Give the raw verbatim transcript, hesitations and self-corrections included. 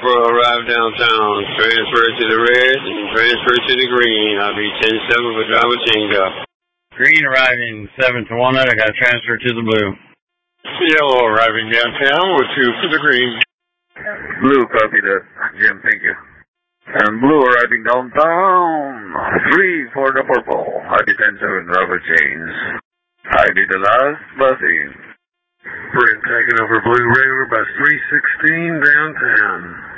Alpha, arrive downtown. Transfer to the red and transfer to the green. I'll be ten seven with driver change-up. Green arriving seven to one. I got to transfer to the blue. Yellow arriving downtown with two for the green. Blue, copy that. Jim, thank you. And blue arriving downtown. Three for the purple. I B ten seven, driver change. I be the last busing. Brent taking over Blue River, bus three sixteen downtown.